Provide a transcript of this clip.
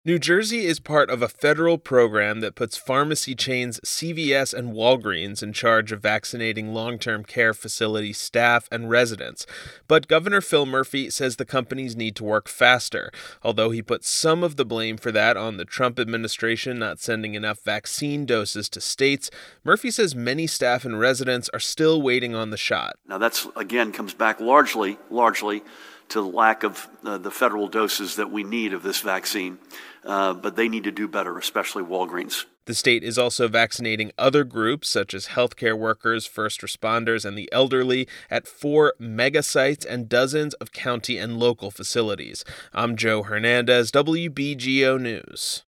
New Jersey is part of a federal program that puts pharmacy chains CVS and Walgreens in charge of vaccinating long-term care facility staff and residents. But Governor Phil Murphy says the companies need to work faster, although he puts some of the blame for that on the Trump administration not sending enough vaccine doses to states. Murphy says many staff and residents are still waiting on the shot. Now that's, again, comes back largely to the lack of the federal doses that we need of this vaccine. But they need to do better, especially Walgreens. The state is also vaccinating other groups, such as healthcare workers, first responders, and the elderly, at 4 mega sites and dozens of county and local facilities. I'm Joe Hernandez, WBGO News.